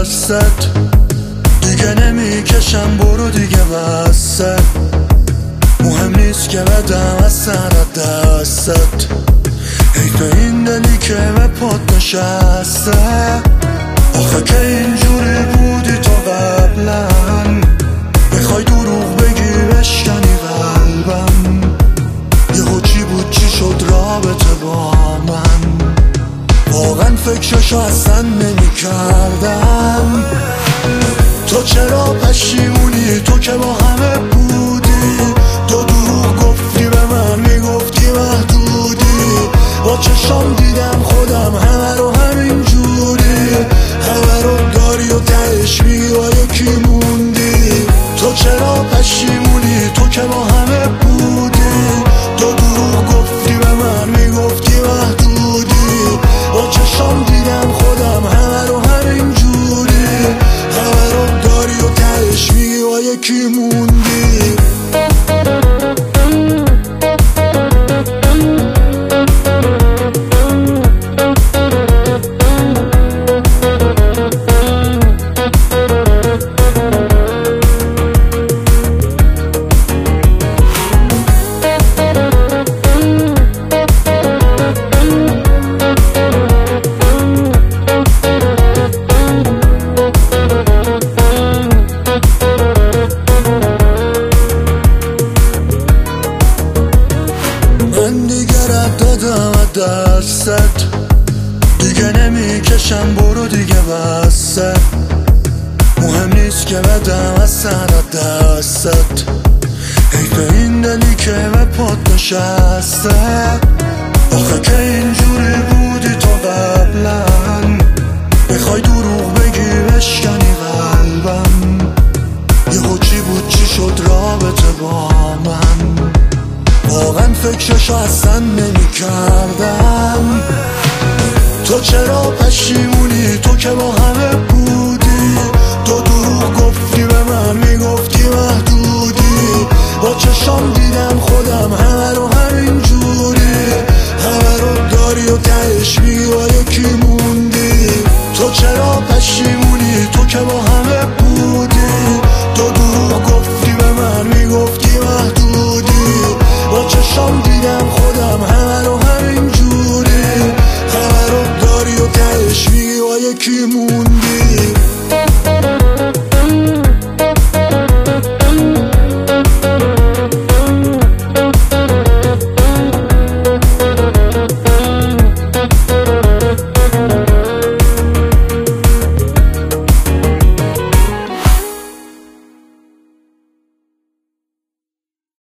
دستت، دیگه نمیکشم برو دیگه وسط. مهم نیست که بدم از سر دستت، حیف این دلی که به پات نشسته. آخه که اینجوری بودی تو قبلا، بخوای دروغ بگی بشکنی قلبم. یهو چی بود چی شد رابطه با من، واقعا فکرشو اصلا نمی کردم. تو چرا پشیمونی؟ تو که با همه بودی، تو دروغ گفتی به من، میگفتی محدودی. با چشام دیدم خودم همه رو همین جوری، همه رو داری و تهش میگی با یکی موندی. تو چرا پشیمونی؟ تو که با همه بودی، تو دروغ گفتی به من، میگفتی محدودی. با چشام دیدم خودم همه رو همین جوری، همه رو داری و تهش میگی با یکی موندی. من دیگه رد دادم دستت، دیگه نمیکشم برو دیگه وسط. مهم نیست که بدم از سر دستت، حیف این دلی که به پات نشسته. آخه که اینجوری بودی تو قبلا، بخوای دروغ بگی بشکنی قلبم. یهو چی بود چی شد رابطه با من، واقعا فکرشو اصلا نمی کردم. تو چرا پشیمونی؟ تو که با همه بودی، تو دروغ گفتی به من، میگفتی محدودی. با چشام دیدم خودم همه رو همین جوری، همه رو داری و تهش میگی با یکی موندی. تو چرا پشیمونی؟ تو که با همه بودی، تو دروغ گفتی به من، میگفتی محدودی. با چشام دیدم خودم همه رو همین جوری، همه رو داری و تهش میگی با یکی موندی.